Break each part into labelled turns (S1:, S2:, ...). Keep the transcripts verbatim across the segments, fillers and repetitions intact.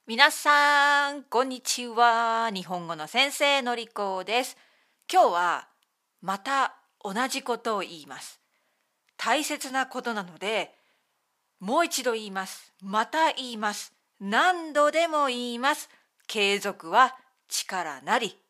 S1: 皆さんこんにちは。日本語の先生のりこです。今日はまた同じことを言います。大切なことなのでもう一度言います。また言います。何度でも言います。継続は力なり。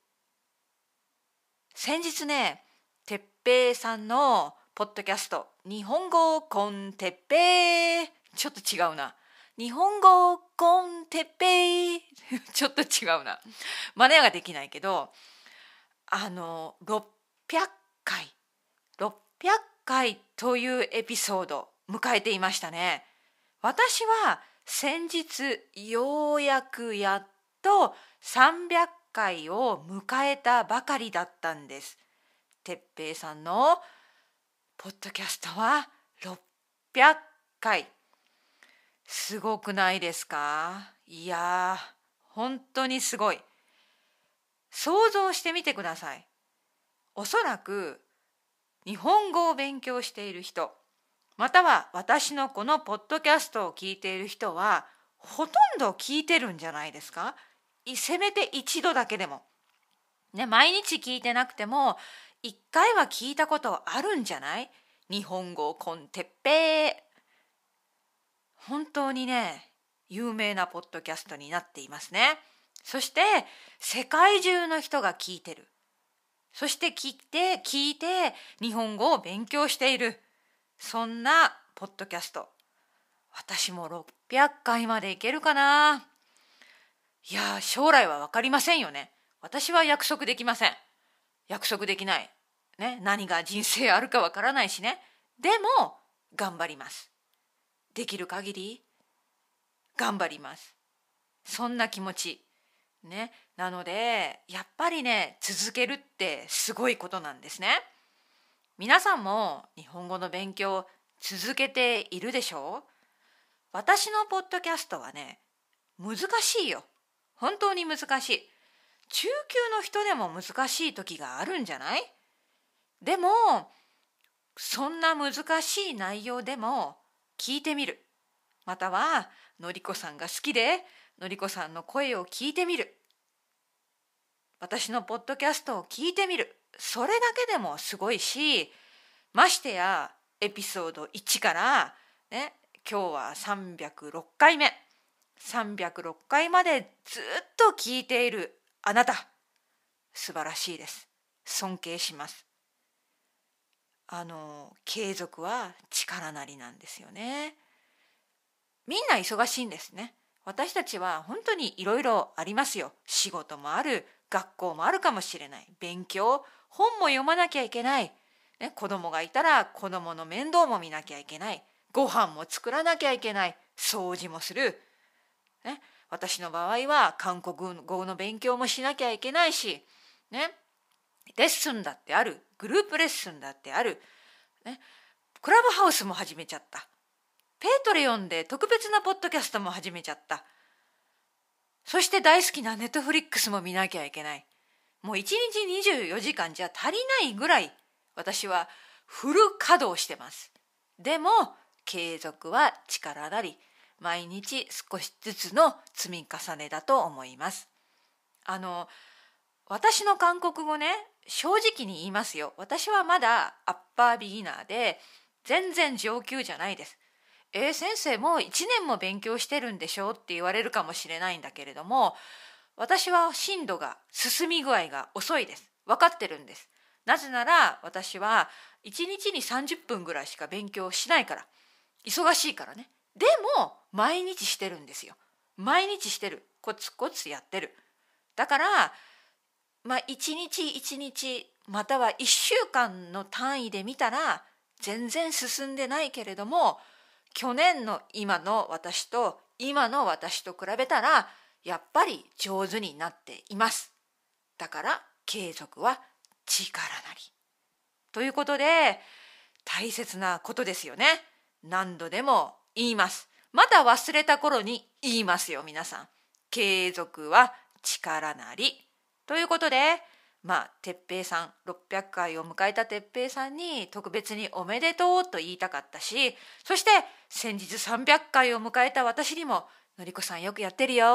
S1: 先日ね、てっぺいさんのポッドキャスト日本語コンテッペイ、ちょっと違うな。日本語コンテッペイちょっと違うな。真似ができないけど、あのろっぴゃっかいろっぴゃっかいというエピソード迎えていましたね。私は先日ようやくやっとさんびゃっかいを迎えたばかりだったんです。てっぺいさんのポッドキャストはろっぴゃっかい。すごくないですか？いやー、本当にすごい。想像してみてください。おそらく日本語を勉強している人、または私のこのポッドキャストを聞いている人はほとんど聞いてるんじゃないですか？せめて一度だけでも。ね、毎日聞いてなくても一回は聞いたことあるんじゃない？日本語コンテッペイ。本当にね、有名なポッドキャストになっていますね。そして世界中の人が聞いてる。そして聞いて聞いて日本語を勉強している。そんなポッドキャスト。私もろっぴゃっかいまでいけるかな。いや、将来は分かりませんよね。私は約束できません。約束できない。ね、何が人生あるか分からないしね。でも頑張ります。できる限り頑張ります。そんな気持ち。ね、なのでやっぱりね、続けるってすごいことなんですね。皆さんも日本語の勉強続けているでしょう？私のポッドキャストはね、難しいよ。本当に難しい。中級の人でも難しい時があるんじゃない？でもそんな難しい内容でも聞いてみる。またはのりこさんが好きでのりこさんの声を聞いてみる。私のポッドキャストを聞いてみる。それだけでもすごいし、ましてやエピソードいちからね、今日はさんびゃくろっかいめ、さんびゃくろっかいまでずっと聞いているあなた、素晴らしいです。尊敬します。あの継続は力なりなんですよね。みんな忙しいんですね。私たちは本当にいろいろありますよ。仕事もある、学校もあるかもしれない、勉強、本も読まなきゃいけない、ね、子供がいたら子供の面倒も見なきゃいけない、ご飯も作らなきゃいけない、掃除もする、ね、私の場合は韓国語の勉強もしなきゃいけないし、ね、レッスンだってある、グループレッスンだってある、ね、クラブハウスも始めちゃった、ペイトレオンで特別なポッドキャストも始めちゃった。そして大好きなネットフリックスも見なきゃいけない。もういちにちにじゅうよじかんじゃ足りないぐらい私はフル稼働してます。でも継続は力なり、毎日少しずつの積み重ねだと思います。あの私の韓国語ね、正直に言いますよ。私はまだアッパービギナーで全然上級じゃないです。えー、先生もういちねんも勉強してるんでしょって言われるかもしれないんだけれども、私は進度が進み具合が遅いです。分かってるんです。なぜなら私はいちにちにさんじゅっぷんぐらいしか勉強しないから、忙しいからね。でも毎日してるんですよ。毎日してる。コツコツやってる。だからまあいちにちいちにちまたはいっしゅうかんの単位で見たら全然進んでないけれども、去年の今の私と今の私と比べたらやっぱり上手になっています。だから継続は力なり。ということで大切なことですよね。何度でも言います。また忘れた頃に言いますよ、皆さん。継続は力なり。ということで、まあ、てっぺいさん、ろっぴゃっかいを迎えたてっぺいさんに特別におめでとうと言いたかったし、そして先日さんびゃっかいを迎えた私にも、のりこさんよくやってるよ、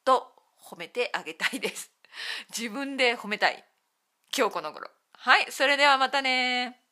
S1: と褒めてあげたいです。自分で褒めたい今日この頃。はい、それではまたね。